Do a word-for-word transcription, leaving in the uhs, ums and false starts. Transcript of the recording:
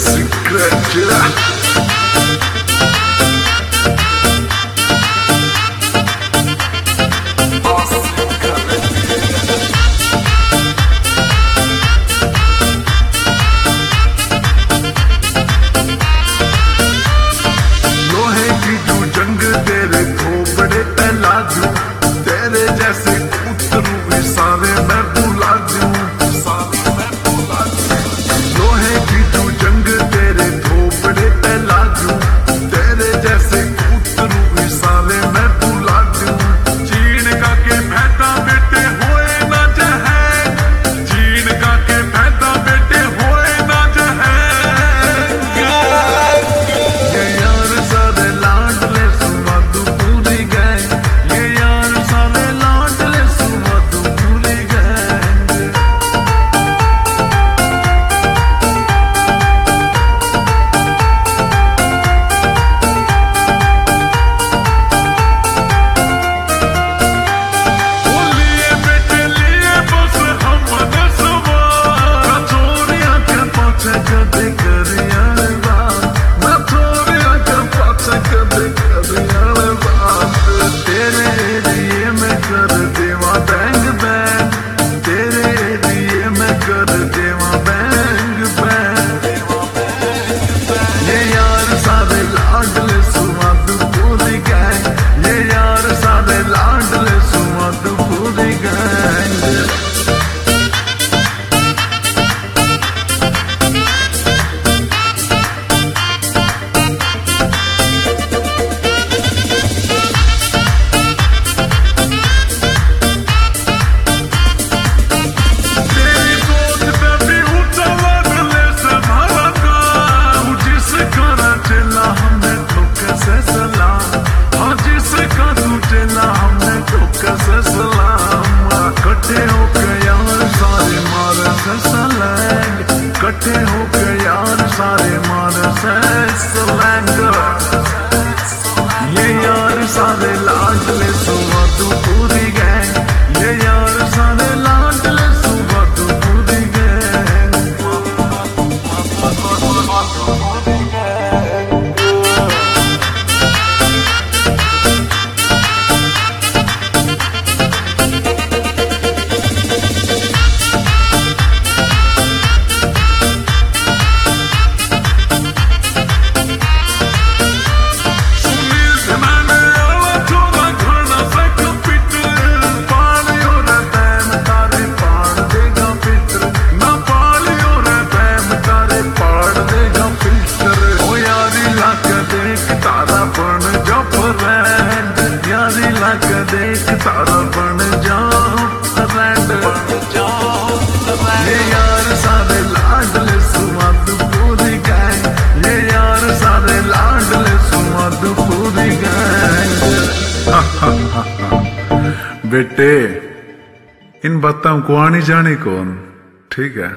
scratch. लोहे की जो जंग तेरे खोपड़े पे लाजू, तेरे जैसे उतरू भी सारे मैं बुला दूं, सारे मैं बुला दूं। लोहे की जो जंग तेरे खोपड़े पे लाजू, तेरे जैसे उतरू भी सारे मैं बुला दूं। चीन का के फैदा बेटे होए ना जहर, चीन का के फैदा बेटे होए ना जहर। ये यार सारे लाडले सुवादू पूरी गए, ये यार सारे लाडले सुवादू पूरी गए। लिए बेटे लिए बस हमने सवार, छोरिया के पाछे कदे करिया बात, ना छोरिया के पाछे कदे करिया बात। तेरे लिए मैं कर देवा बैंग बैंग, तेरे लिए मैं कर देवा बैंग बैंग। ये यार सारे लाडले सुवादू पूरी गैंग, ये यार सारे लाडले सुवादू पूरी गैंग। तेरी सोच पे भी ऊंचा वादले से भरा था, जिसका रचला हमने ठोके से सलाम, हाँ जिसका तुझला हमने ठोके से सलाम। कट्ठे हो के यार सारे मार से सलैंग, कट्ठे हो के यार सारे मार से सलैंग। ये यार सारे लाडले सुवादू पूरी गैंग, ये यार सारे लाडले सुवादू पूरी गैंग। सुनील से मैंने आवा छोड़ा घना से कंप्यूटर, पालियो रे बैम तारे पाड़ देगा फिल्टर, ना पालियो रे बैम तारे पाड़ देगा फिल्टर। ओ यारी लाक देख तारा बन जा फ्रेंड, यारी लाक देख तारा बन जा फ्रेंड। ये यार सारे लाडले सुवादू पूरी गैंग, ये यार सारे लाडले सुवादू पूरी गैंग। बेटे इन बातों को आनी जानी कौन, ठीक है।